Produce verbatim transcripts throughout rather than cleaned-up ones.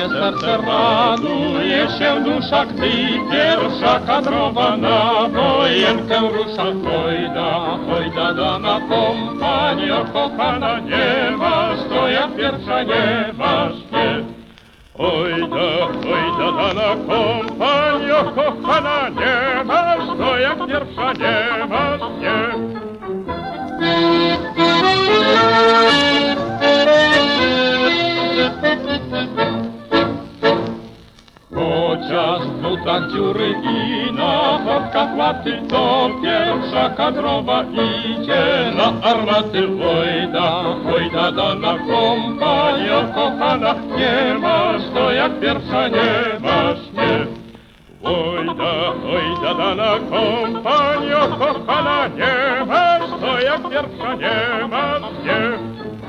serce raduje się dusza, gdy pierwsza kadrowa na wojenkę rusza. Hojda, hojda dana kompanio kochana, nie masz to jak pierwsza, nie masz, nie. Hojda, hojda dana kompanio kochana, nie masz to jak pierwsza, nie masz, nie. Chociaż w butach dziury i na chodkach łaty, to pierwsza kadrowa idzie na armaty. Hojda, hojda dana kompanio kochana, nie masz to jak pierwsza, nie masz, nie. Hojda, hojda dana kompanio kochana, nie masz to jak pierwsza, nie masz, nie.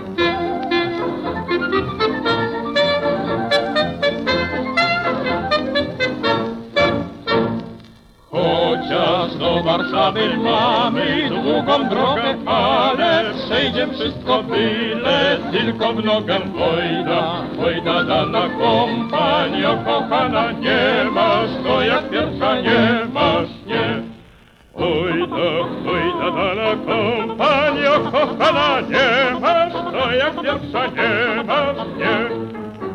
Chociaż do Warszawy mamy długą drogę, ale przejdzie wszystko byle tylko w nogę. Hojda, hojda dana kompanio kochana, nie masz to jak pierwsza, nie masz, nie. Hojda, hojda dana kompanio kochana, nie masz to jak pierwsza, nie masz, nie.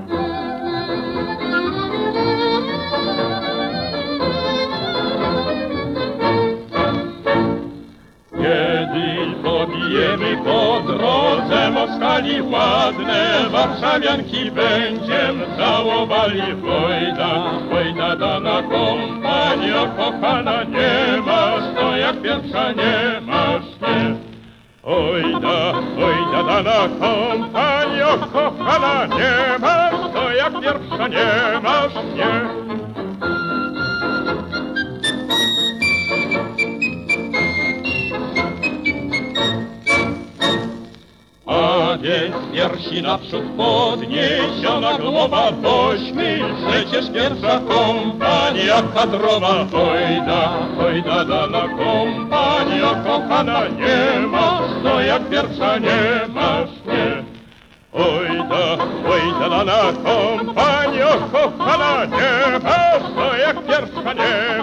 Kiedy pobijemy po drodze Moskali, ładne warszawianki będziem całowali. Hojda, hojda dana kompanio kochana, nie masz to jak pierwsza, nie masz, nie. Hojda, hojda dana kompanio kochana, nie masz to jak pierwsza, nie masz, nie. A więc piersi naprzód podniesiona głowa, bośmy przecież pierwsza kompania kadrowa. Hojda, hojda dana kompanio kochana, nie masz to jak pierwsza, nie masz, nie. Hojda, hojda dana kompanio kochana, nie masz to jak pierwsza, nie